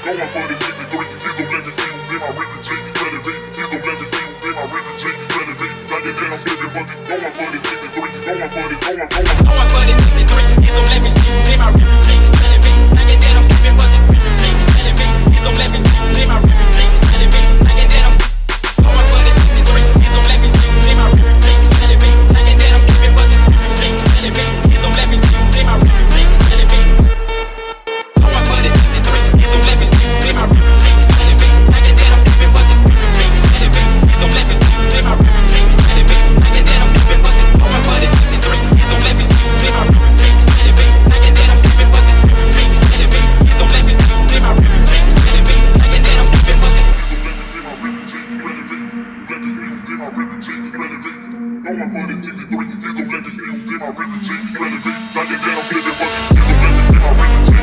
Going for the 53, he's gon' let me see who's in my ribbon chain, telling me. He's gon' let me see who's in my ribbon chain, telling me. Like that I'm flipping for me. Going for the 53, going for the 53, he's gon' let me see who's in my ribbon chain, telling me. Like that I'm flipping for the ribbon chain, telling me. He's gon' let me see who's in my ribbon chain, telling me. Like that I'm going for the 53, he's gon' let me see who's in my ribbon chain, telling me. Like that I'm flipping for the ribbon chain, telling me. He's gon' let me see who's in my ribbon chain, telling me. Going for the 53, he's gon' let me see who's in my ribbon chain, telling me. Like that I'm flipping for the ribbon chain, telling me. He's gon' let me see who's in my ribbon chain, telling me. Like that I'm flipping for the going for the 53, he's gon' let me see who's in my ribbon chain, telling me. Like that I'm flipping for the ribbon chain, telling me. He's gon' let me see who's in my ribbon chain, telling me. Like that I'm flipping for the going for the 53, he's gon' let me see who's in my ribbon chain, telling me. Like that I'm flipping for the he's gon' let me see my ribbon chain.